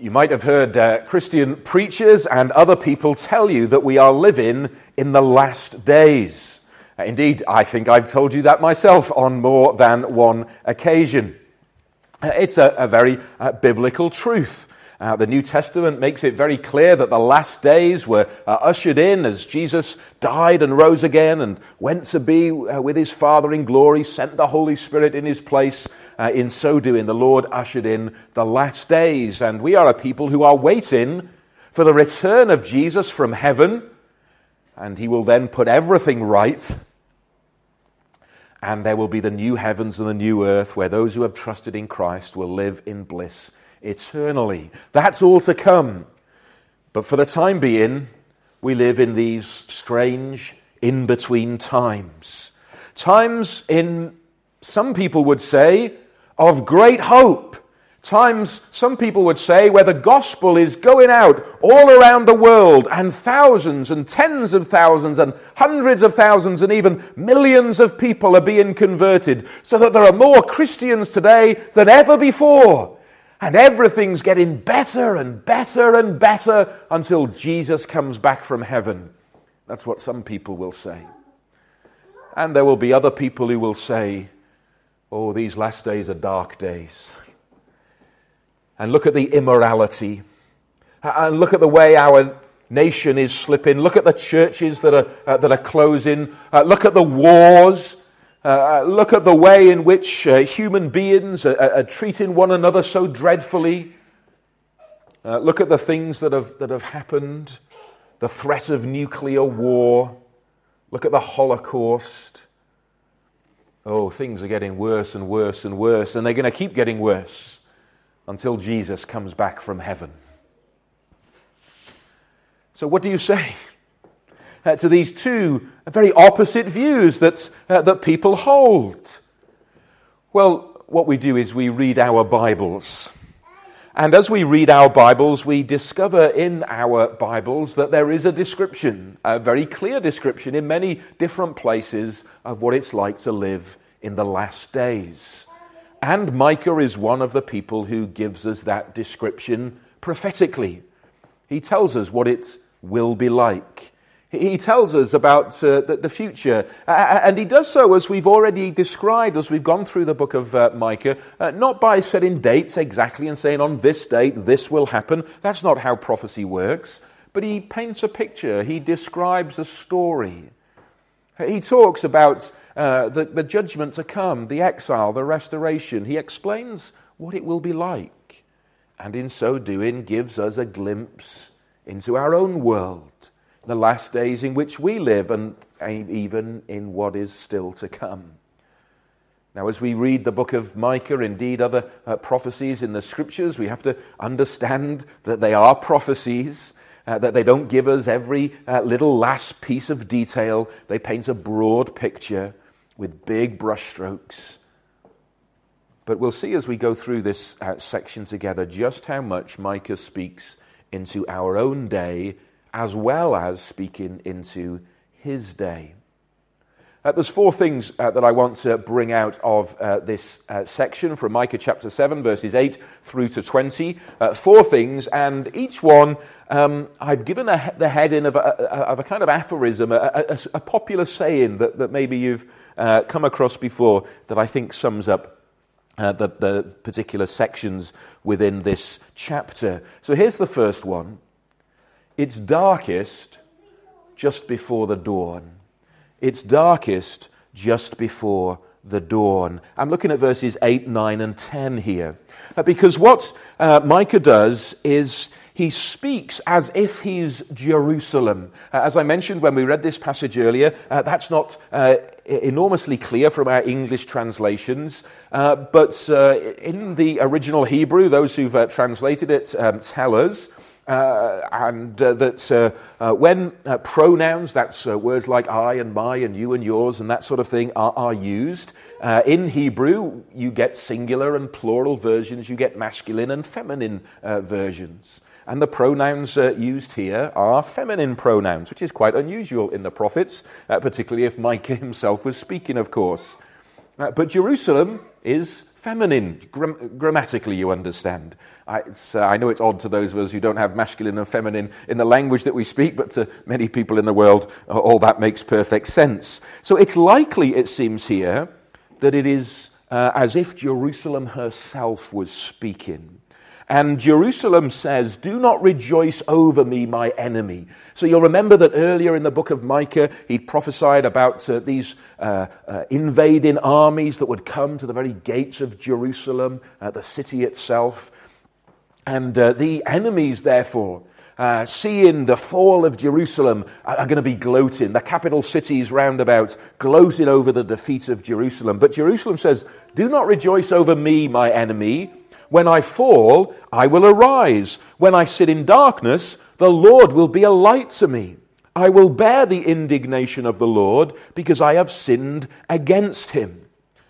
You might have heard Christian preachers and other people tell you that we are living in the last days. Indeed, I think I've told you that myself on more than one occasion. It's a very biblical truth. The New Testament makes it very clear that the last days were ushered in as Jesus died and rose again and went to be with his Father in glory, sent the Holy Spirit in his place. In so doing, the Lord ushered in the last days. And we are a people who are waiting for the return of Jesus from heaven. And he will then put everything right. And there will be the new heavens and the new earth where those who have trusted in Christ will live in bliss eternally. That's all to come. But for the time being, we live in these strange in-between times. Times in, some people would say, of great hope. Times, some people would say, where the gospel is going out all around the world and thousands and tens of thousands and hundreds of thousands and even millions of people are being converted, so that there are more Christians today than ever before. And everything's getting better and better and better until Jesus comes back from heaven. That's what some people will say. And there will be other people who will say, oh, these last days are dark days. And look at the immorality. And look at the way our nation is slipping. Look at the churches that are closing. Look at the wars. Look at the way in which human beings are treating one another so dreadfully. Look at the things that have happened. The threat of nuclear war. Look at the Holocaust. Oh, things are getting worse and worse and worse, and they're going to keep getting worse until Jesus comes back from heaven. So what do you say to these two very opposite views that people hold? Well, what we do is we read our Bibles. And as we read our Bibles, we discover in our Bibles that there is a description, a very clear description in many different places of what it's like to live in the last days. And Micah is one of the people who gives us that description prophetically. He tells us what it will be like. He tells us about the future, and he does so, as we've already described, as we've gone through the book of Micah, not by setting dates exactly and saying on this date this will happen. That's not how prophecy works, but he paints a picture. He describes a story. He talks about the judgment to come, the exile, the restoration. He explains what it will be like, and in so doing gives us a glimpse into our own world, the last days in which we live, and even in what is still to come. Now, as we read the book of Micah, indeed other prophecies in the Scriptures, we have to understand that they are prophecies, that they don't give us every little last piece of detail. They paint a broad picture with big brushstrokes. But we'll see as we go through this section together just how much Micah speaks into our own day, as well as speaking into his day. There's four things that I want to bring out of this section from Micah chapter 7, verses 8 through to 20. Four things, and each one I've given the heading of a kind of aphorism, a popular saying that maybe you've come across before that I think sums up the particular sections within this chapter. So here's the first one. It's darkest just before the dawn. It's darkest just before the dawn. I'm looking at verses 8, 9, and 10 here. Because what Micah does is he speaks as if he's Jerusalem. As I mentioned when we read this passage earlier, that's not enormously clear from our English translations. But in the original Hebrew, those who've translated it tell us that when pronouns, that's words like I and my and you and yours and that sort of thing are used, in Hebrew you get singular and plural versions, you get masculine and feminine versions. And the pronouns used here are feminine pronouns, which is quite unusual in the prophets, particularly if Micah himself was speaking, of course. But Jerusalem is feminine, grammatically, you understand. I know it's odd to those of us who don't have masculine and feminine in the language that we speak, but to many people in the world, all that makes perfect sense. So it's likely, it seems here, that it is as if Jerusalem herself was speaking. And Jerusalem says, "Do not rejoice over me, my enemy." So you'll remember that earlier in the book of Micah, he prophesied about these invading armies that would come to the very gates of Jerusalem, the city itself. And the enemies, therefore, seeing the fall of Jerusalem, are going to be gloating. The capital cities round about, gloating over the defeat of Jerusalem. But Jerusalem says, "Do not rejoice over me, my enemy. When I fall, I will arise. When I sit in darkness, the Lord will be a light to me. I will bear the indignation of the Lord because I have sinned against him."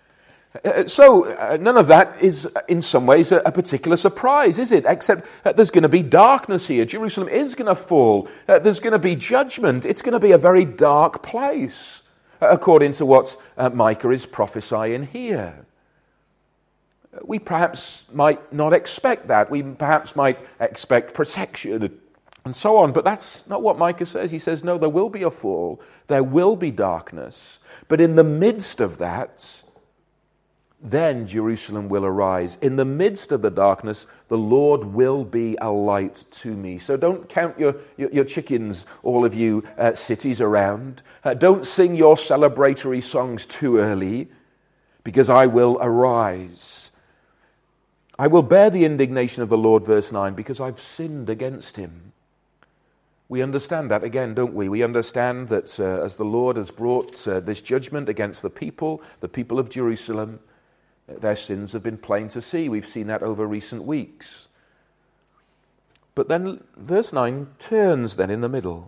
So none of that is in some ways a particular surprise, is it? Except there's going to be darkness here. Jerusalem is going to fall. There's going to be judgment. It's going to be a very dark place, according to what Micah is prophesying here. We perhaps might not expect that. We perhaps might expect protection and so on. But that's not what Micah says. He says, no, there will be a fall. There will be darkness. But in the midst of that, then Jerusalem will arise. In the midst of the darkness, the Lord will be a light to me. So don't count your chickens, all of you cities around. Don't sing your celebratory songs too early, because I will arise. I will bear the indignation of the Lord, verse 9, because I've sinned against him. We understand that again, don't we? We understand that as the Lord has brought this judgment against the people of Jerusalem, their sins have been plain to see. We've seen that over recent weeks. But then verse 9 turns then in the middle.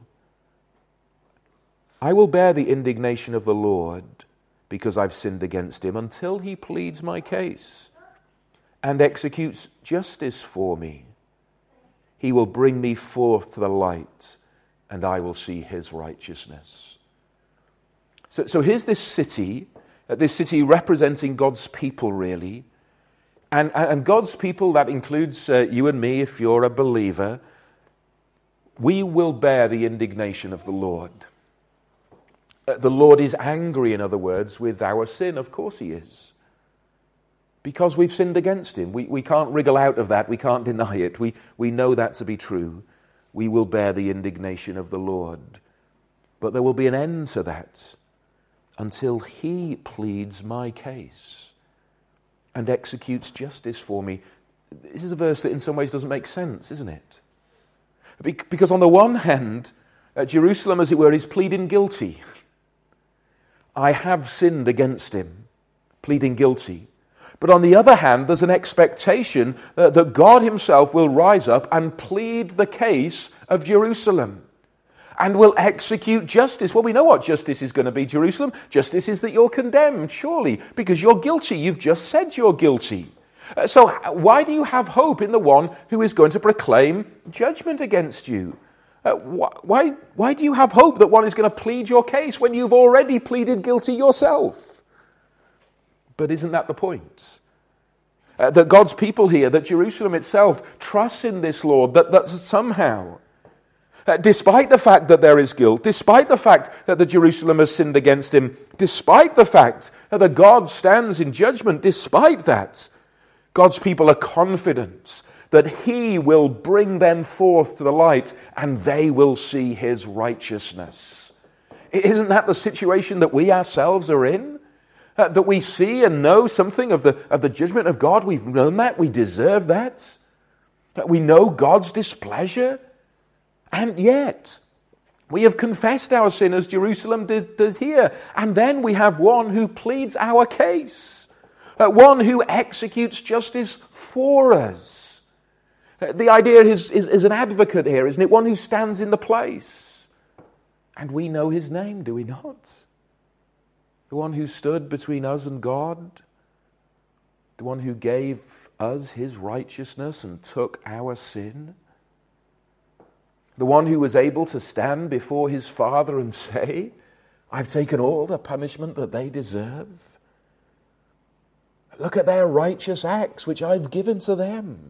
I will bear the indignation of the Lord because I've sinned against him until he pleads my case and executes justice for me. He will bring me forth to the light, and I will see his righteousness. So here's this city representing God's people, really. And God's people, that includes you and me, if you're a believer, we will bear the indignation of the Lord. The Lord is angry, in other words, with our sin. Of course he is. Because we've sinned against him. We can't wriggle out of that. We can't deny it. We know that to be true. We will bear the indignation of the Lord. But there will be an end to that until he pleads my case and executes justice for me. This is a verse that in some ways doesn't make sense, isn't it? Because on the one hand, Jerusalem, as it were, is pleading guilty. I have sinned against him, pleading guilty. But on the other hand, there's an expectation that God himself will rise up and plead the case of Jerusalem and will execute justice. Well, we know what justice is going to be, Jerusalem. Justice is that you're condemned, surely, because you're guilty. You've just said you're guilty. So why do you have hope in the one who is going to proclaim judgment against you? Why do you have hope that one is going to plead your case when you've already pleaded guilty yourself? But isn't that the point? That God's people here, that Jerusalem itself trusts in this Lord, that somehow, despite the fact that there is guilt, despite the fact that the Jerusalem has sinned against him, despite the fact that God stands in judgment, despite that, God's people are confident that he will bring them forth to the light and they will see his righteousness. Isn't that the situation that we ourselves are in? That we see and know something of the judgment of God. We've known that. We deserve that. That we know God's displeasure. And yet, we have confessed our sin as Jerusalem did here. And then we have one who pleads our case. One who executes justice for us. The idea is an advocate here, isn't it? One who stands in the place. And we know his name, do we not? The one who stood between us and God, the one who gave us his righteousness and took our sin, the one who was able to stand before his Father and say, I've taken all the punishment that they deserve. Look at their righteous acts, which I've given to them.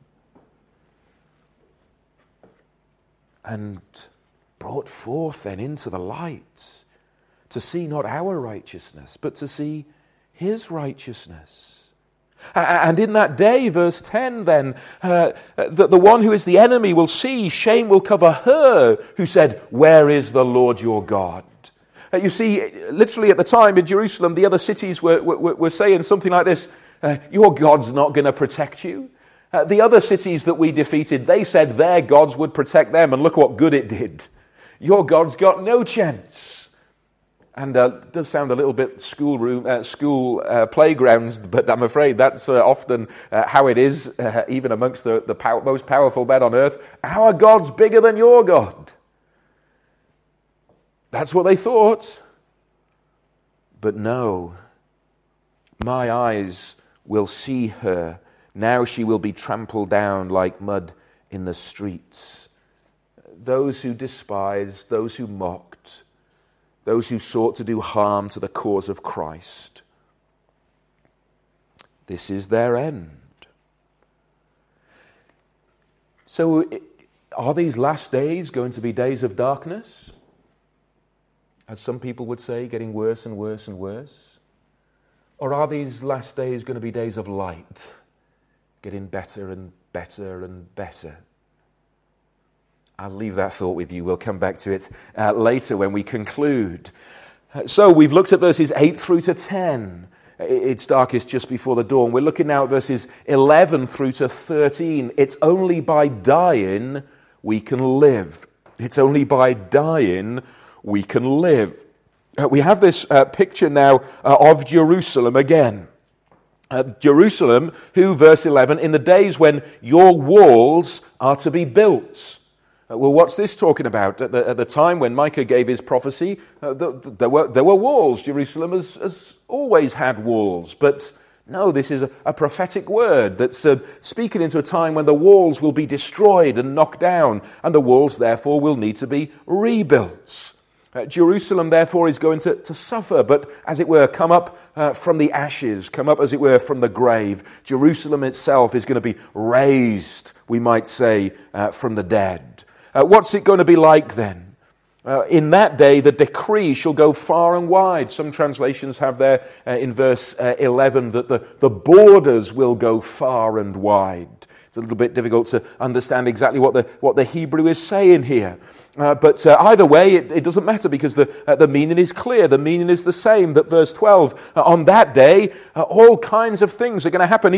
And brought forth then into the light to see not our righteousness, but to see his righteousness. And in that day, verse 10 then, the one who is the enemy will see, shame will cover her who said, where is the Lord your God? You see, literally at the time in Jerusalem, the other cities were saying something like this, your God's not going to protect you. The other cities that we defeated, they said their gods would protect them, and look what good it did. Your God's got no chance. And it does sound a little bit school playgrounds, but I'm afraid that's often how it is, even amongst the most powerful men on earth. Our God's bigger than your God. That's what they thought. But no, my eyes will see her. Now she will be trampled down like mud in the streets. Those who despised, those who mocked, those who sought to do harm to the cause of Christ. This is their end. So are these last days going to be days of darkness? As some people would say, getting worse and worse and worse? Or are these last days going to be days of light? Getting better and better and better. I'll leave that thought with you. We'll come back to it later when we conclude. So we've looked at verses 8 through to 10. It's darkest just before the dawn. We're looking now at verses 11 through to 13. It's only by dying we can live. It's only by dying we can live. We have this picture now of Jerusalem again. Jerusalem, who, verse 11, in the days when your walls are to be built. Well, what's this talking about? At the time when Micah gave his prophecy, there were walls. Jerusalem has always had walls. But no, this is a prophetic word that's speaking into a time when the walls will be destroyed and knocked down, and the walls, therefore, will need to be rebuilt. Jerusalem, therefore, is going to suffer, but as it were, come up from the ashes, come up, as it were, from the grave. Jerusalem itself is going to be raised, we might say, from the dead. What's it going to be like then? In that day, the decree shall go far and wide. Some translations have there in verse 11 that the borders will go far and wide. It's a little bit difficult to understand exactly what the Hebrew is saying here. But either way, it doesn't matter because the meaning is clear. The meaning is the same. That verse 12, on that day, all kinds of things are going to happen.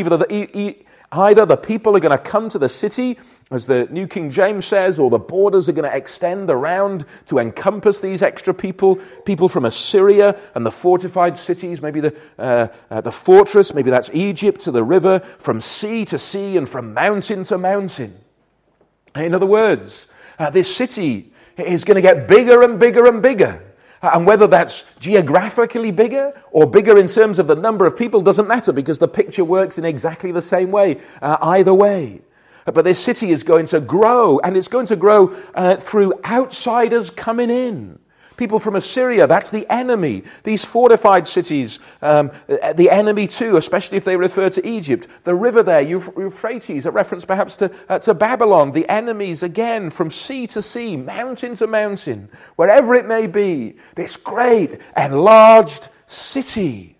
Either the people are going to come to the city, as the New King James says, or the borders are going to extend around to encompass these extra people from Assyria and the fortified cities, maybe the fortress, maybe that's Egypt, to the river, from sea to sea and from mountain to mountain. In other words, this city is going to get bigger and bigger and bigger. And whether that's geographically bigger or bigger in terms of the number of people doesn't matter, because the picture works in exactly the same way, either way. But this city is going to grow, and it's going to grow through outsiders coming in. People from Assyria, that's the enemy. These fortified cities, the enemy too, especially if they refer to Egypt. The river there, Euphrates, a reference perhaps to Babylon. The enemies, again, from sea to sea, mountain to mountain, wherever it may be. This great, enlarged city.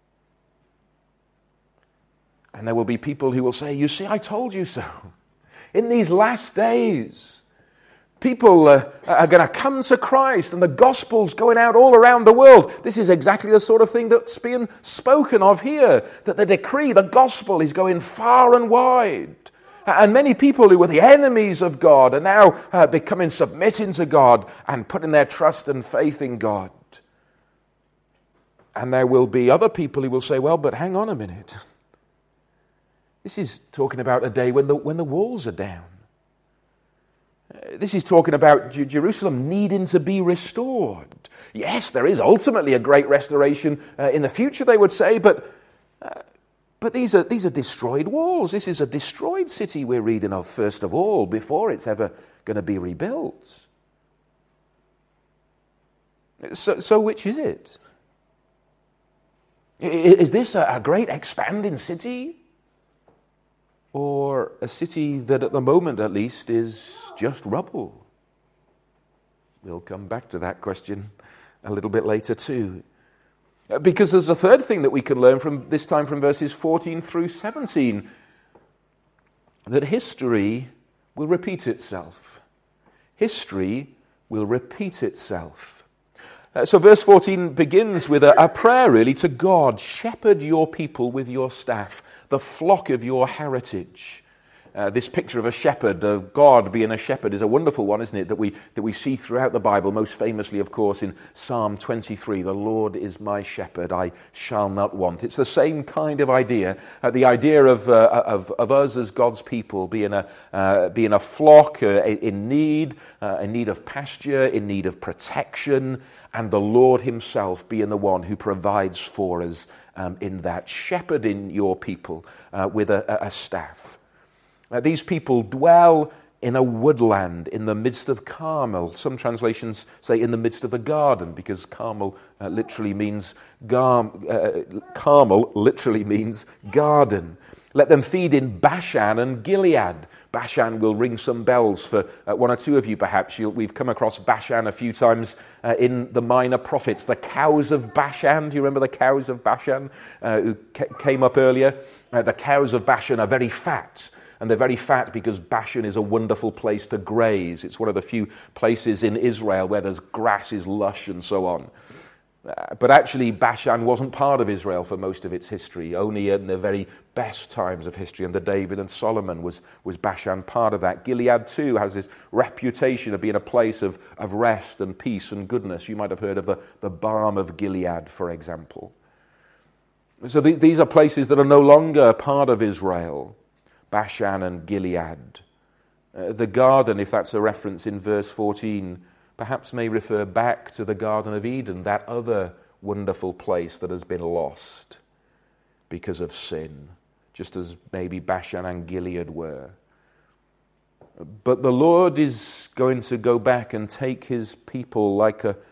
And there will be people who will say, you see, I told you so. In these last days, people are going to come to Christ, and the gospel's going out all around the world. This is exactly the sort of thing that's being spoken of here, that the decree, the gospel, is going far and wide. And many people who were the enemies of God are now becoming submitting to God and putting their trust and faith in God. And there will be other people who will say, well, but hang on a minute. This is talking about a day when the walls are down. This is talking about Jerusalem needing to be restored. Yes, there is ultimately a great restoration in the future, they would say, but these are destroyed walls. This is a destroyed city we're reading of, first of all, before it's ever going to be rebuilt. So which is it? Is this a great expanding city? Or a city that at the moment at least is just rubble? We'll come back to that question a little bit later too. Because there's a third thing that we can learn from this time from verses 14 through 17, that history will repeat itself. History will repeat itself. So verse 14 begins with a prayer really to God. Shepherd your people with your staff, the flock of your heritage. This picture of a shepherd, of God being a shepherd, is a wonderful one, isn't it, that we see throughout the Bible, most famously, of course, in Psalm 23, the Lord is my shepherd, I shall not want. It's the same kind of idea, the idea of us as God's people being a flock in need of pasture, in need of protection, and the Lord himself being the one who provides for us in that. Shepherding your people with a staff. These people dwell in a woodland in the midst of Carmel. Some translations say in the midst of a garden, because Carmel literally means Carmel literally means garden. Let them feed in Bashan and Gilead. Bashan will ring some bells for one or two of you, perhaps. We've come across Bashan a few times in the Minor Prophets. The cows of Bashan. Do you remember the cows of Bashan who came up earlier? The cows of Bashan are very fat. And they're very fat because Bashan is a wonderful place to graze. It's one of the few places in Israel where there's grass is lush and so on. But actually, Bashan wasn't part of Israel for most of its history. Only in the very best times of history, under David and Solomon, was Bashan part of that. Gilead, too, has this reputation of being a place of rest and peace and goodness. You might have heard of the balm of Gilead, for example. So these are places that are no longer part of Israel. Bashan and Gilead. The garden, if that's a reference in verse 14, perhaps may refer back to the Garden of Eden, that other wonderful place that has been lost because of sin, just as maybe Bashan and Gilead were. But the Lord is going to go back and take his people like a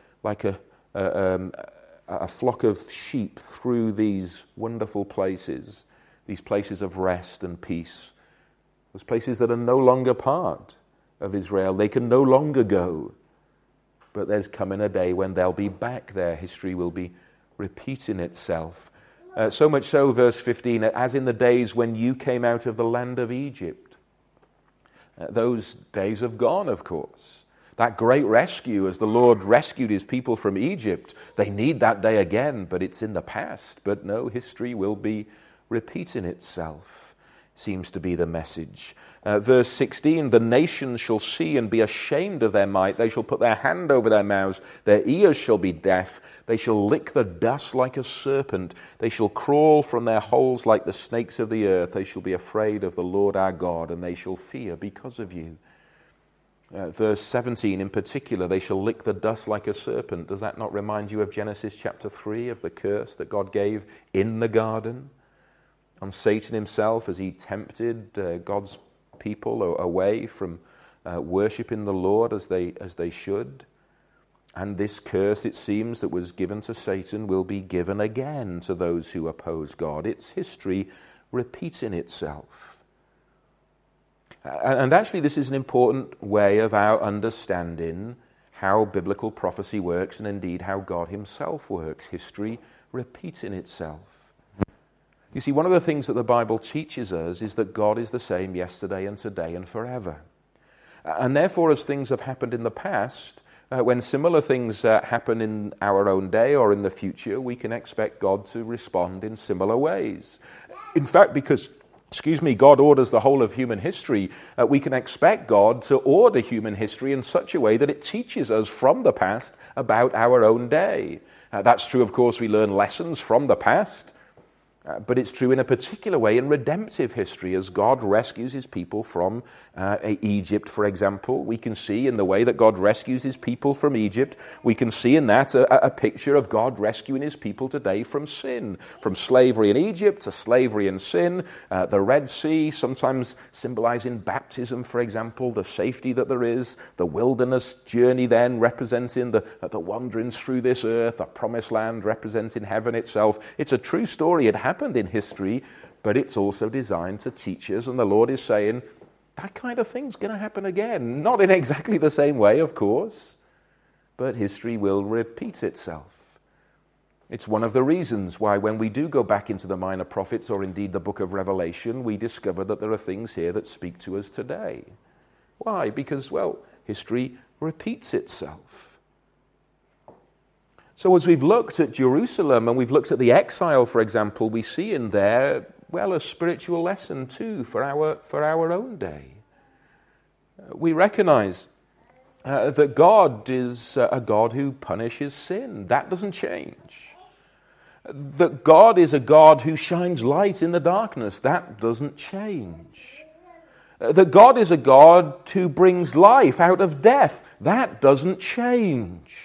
flock of sheep through these wonderful places, these places of rest and peace, those places that are no longer part of Israel. They can no longer go. But there's coming a day when they'll be back there. History will be repeating itself. So much so, verse 15, as in the days when you came out of the land of Egypt. Those days have gone, of course. That great rescue, as the Lord rescued his people from Egypt, they need that day again, but it's in the past. But no, history will be repeating itself, seems to be the message. Verse 16, the nations shall see and be ashamed of their might. They shall put their hand over their mouths. Their ears shall be deaf. They shall lick the dust like a serpent. They shall crawl from their holes like the snakes of the earth. They shall be afraid of the Lord our God, and they shall fear because of you. Verse 17 in particular, they shall lick the dust like a serpent. Does that not remind you of Genesis chapter 3, of the curse that God gave in the garden on Satan himself as he tempted God's people away from worshipping the Lord as they should? And this curse, it seems, that was given to Satan will be given again to those who oppose God. It's history repeating itself. And actually, this is an important way of our understanding how biblical prophecy works, and indeed how God himself works. History repeating itself. You see, one of the things that the Bible teaches us is that God is the same yesterday and today and forever. And therefore, as things have happened in the past, when similar things happen in our own day or in the future, we can expect God to respond in similar ways. In fact, because God orders the whole of human history, we can expect God to order human history in such a way that it teaches us from the past about our own day. That's true, of course, we learn lessons from the past. But it's true in a particular way in redemptive history as God rescues his people from Egypt, for example. We can see in the way that God rescues his people from Egypt, we can see in that a picture of God rescuing his people today from sin, from slavery in Egypt to slavery in sin, the Red Sea, sometimes symbolizing baptism, for example, the safety that there is, the wilderness journey then representing the wanderings through this earth, a promised land representing heaven itself. It's a true story. It happened in history, but it's also designed to teach us, and the Lord is saying that kind of thing's going to happen again. Not in exactly the same way, of course, but history will repeat itself. It's one of the reasons why when we do go back into the Minor Prophets, or indeed the book of Revelation, we discover that there are things here that speak to us today. Why? Because, well, history repeats itself. So as we've looked at Jerusalem and we've looked at the exile, for example, we see in there, well, a spiritual lesson too for our own day. We recognize that God is a God who punishes sin. That doesn't change. That God is a God who shines light in the darkness. That doesn't change. That God is a God who brings life out of death. That doesn't change.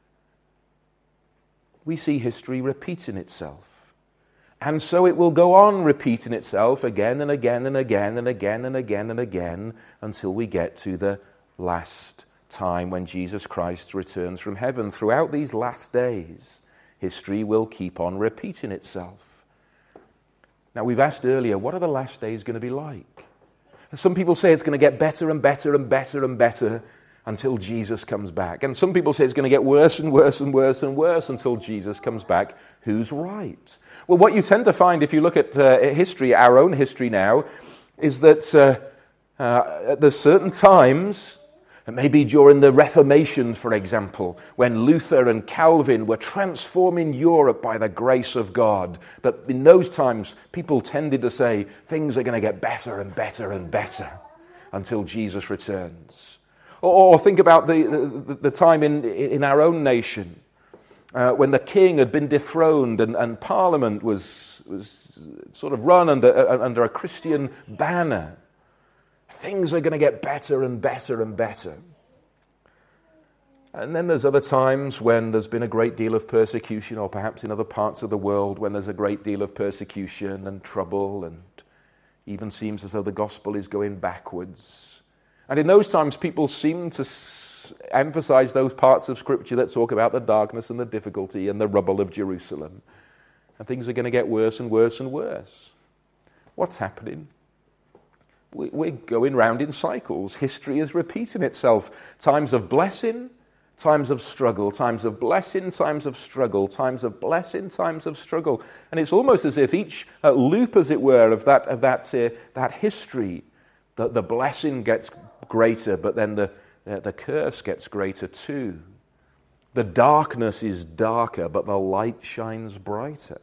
We see history repeating itself. And so it will go on repeating itself again and again and again and again and again and again until we get to the last time when Jesus Christ returns from heaven. Throughout these last days, history will keep on repeating itself. Now, we've asked earlier, what are the last days going to be like? Some people say it's going to get better and better and better and better until Jesus comes back. And some people say it's going to get worse and worse and worse and worse until Jesus comes back. Who's right? Well, what you tend to find if you look at history, our own history now, is that at certain times, maybe during the Reformation, for example, when Luther and Calvin were transforming Europe by the grace of God, but in those times, people tended to say things are going to get better and better and better until Jesus returns. Or think about the time in our own nation when the king had been dethroned and Parliament was sort of run under a Christian banner. Things are going to get better and better and better. And then there's other times when there's been a great deal of persecution, or perhaps in other parts of the world when there's a great deal of persecution and trouble, and even seems as though the gospel is going backwards. And in those times, people seem to emphasize those parts of Scripture that talk about the darkness and the difficulty and the rubble of Jerusalem. And things are going to get worse and worse and worse. What's happening? We're going round in cycles. History is repeating itself. Times of blessing, times of struggle, times of blessing, times of struggle, times of blessing, times of struggle. And it's almost as if each loop, as it were, of that history, that the blessing gets greater, but then the curse gets greater too. The darkness is darker, but the light shines brighter.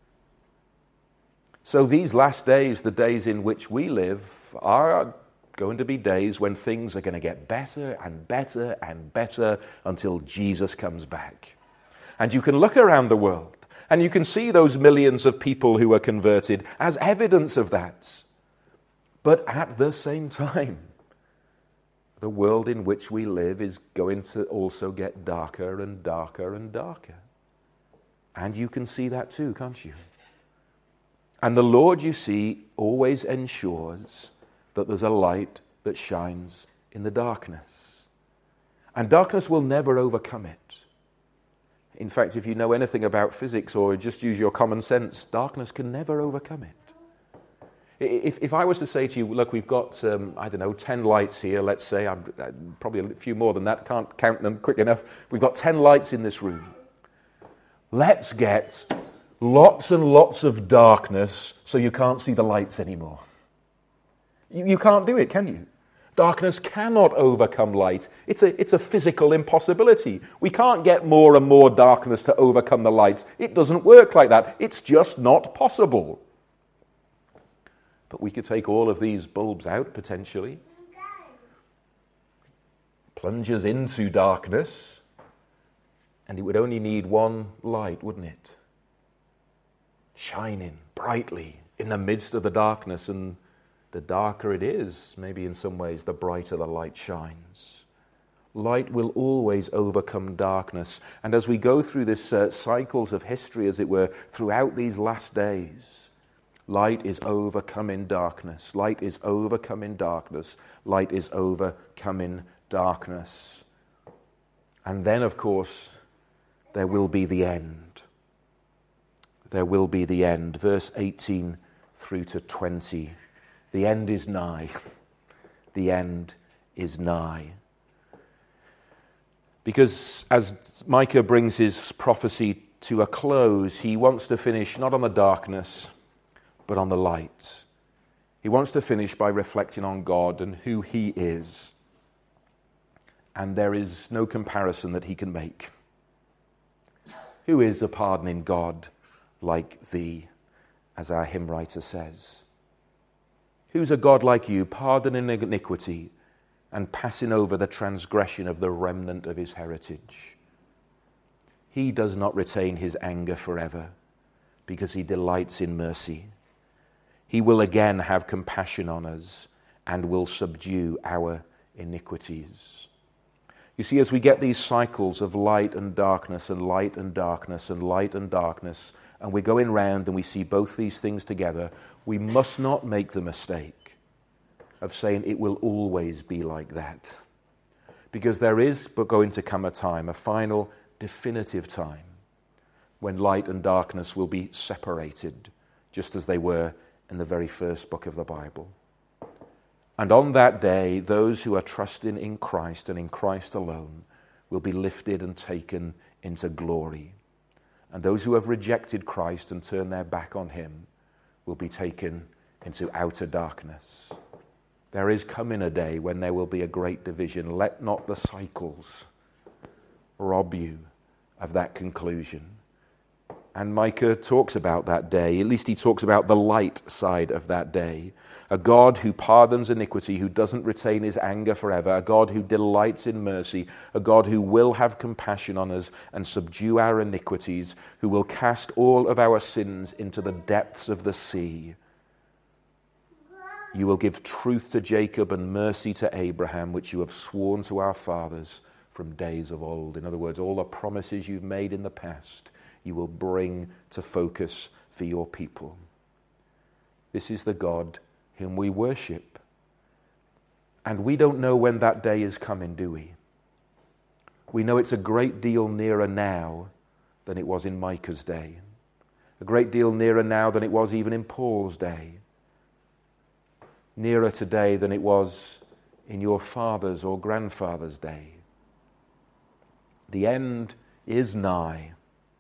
So these last days, the days in which we live, are going to be days when things are going to get better and better and better until Jesus comes back. And you can look around the world, and you can see those millions of people who are converted as evidence of that. But at the same time, the world in which we live is going to also get darker and darker and darker. And you can see that too, can't you? And the Lord, you see, always ensures that there's a light that shines in the darkness. And darkness will never overcome it. In fact, if you know anything about physics or just use your common sense, darkness can never overcome it. If I was to say to you, look, we've got, 10 lights here, let's say, probably a few more than that, can't count them quick enough. We've got 10 lights in this room. Let's get lots and lots of darkness so you can't see the lights anymore. You can't do it, can you? Darkness cannot overcome light. It's a physical impossibility. We can't get more and more darkness to overcome the light. It doesn't work like that. It's just not possible. But we could take all of these bulbs out, potentially. Plunge us into darkness, and it would only need one light, wouldn't it? Shining brightly in the midst of the darkness, and the darker it is, maybe in some ways, the brighter the light shines. Light will always overcome darkness. And as we go through this cycles of history, as it were, throughout these last days, light is overcoming darkness. Light is overcoming darkness. Light is overcoming darkness. And then, of course, there will be the end. There will be the end. Verse 18 through to 20. The end is nigh. The end is nigh. Because as Micah brings his prophecy to a close, he wants to finish not on the darkness, but on the light. He wants to finish by reflecting on God and who he is. And there is no comparison that he can make. Who is a pardoning God like thee, as our hymn writer says? Who's a God like you, pardoning iniquity and passing over the transgression of the remnant of his heritage? He does not retain his anger forever because he delights in mercy. He will again have compassion on us and will subdue our iniquities. You see, as we get these cycles of light and darkness and light and darkness and light and darkness, and we're going round and we see both these things together, we must not make the mistake of saying it will always be like that. Because there is but going to come a time, a final, definitive time, when light and darkness will be separated, just as they were in the very first book of the Bible. And on that day, those who are trusting in Christ and in Christ alone will be lifted and taken into glory. And those who have rejected Christ and turned their back on him will be taken into outer darkness. There is coming a day when there will be a great division. Let not the cycles rob you of that conclusion. And Micah talks about that day. At least he talks about the light side of that day. A God who pardons iniquity, who doesn't retain his anger forever. A God who delights in mercy. A God who will have compassion on us and subdue our iniquities. Who will cast all of our sins into the depths of the sea. You will give truth to Jacob and mercy to Abraham, which you have sworn to our fathers from days of old. In other words, all the promises you've made in the past, you will bring to focus for your people. This is the God whom we worship. And we don't know when that day is coming, do we? We know it's a great deal nearer now than it was in Micah's day. A great deal nearer now than it was even in Paul's day. Nearer today than it was in your father's or grandfather's day. The end is nigh,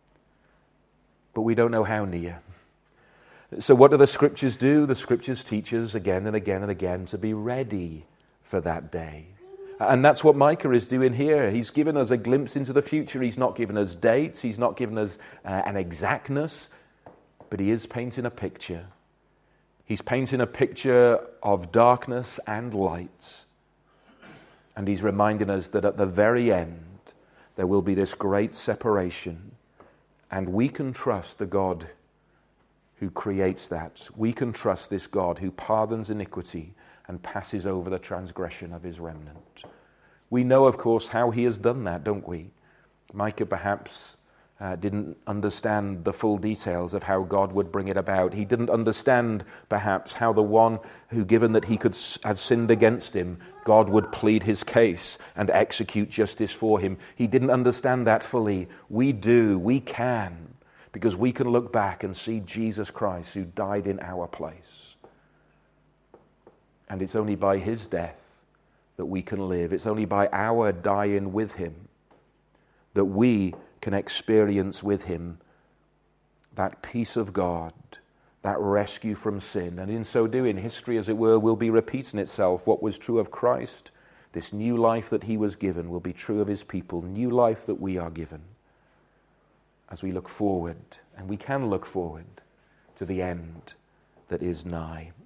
but we don't know how near. So what do the Scriptures do? The Scriptures teach us again and again and again to be ready for that day. And that's what Micah is doing here. He's given us a glimpse into the future. He's not given us dates. He's not given us an exactness, but he is painting a picture. He's painting a picture of darkness and light. And he's reminding us that at the very end, there will be this great separation. And we can trust the God who creates that. We can trust this God who pardons iniquity and passes over the transgression of his remnant. We know, of course, how he has done that, don't we? Micah perhaps didn't understand the full details of how God would bring it about. He didn't understand, perhaps, how the one who, given that he had sinned against him, God would plead his case and execute justice for him. He didn't understand that fully. We do, we can, because we can look back and see Jesus Christ who died in our place. And it's only by his death that we can live. It's only by our dying with him that we can experience with him that peace of God, that rescue from sin. And in so doing, history, as it were, will be repeating itself. What was true of Christ, this new life that he was given, will be true of his people, new life that we are given as we look forward, and we can look forward to the end that is nigh.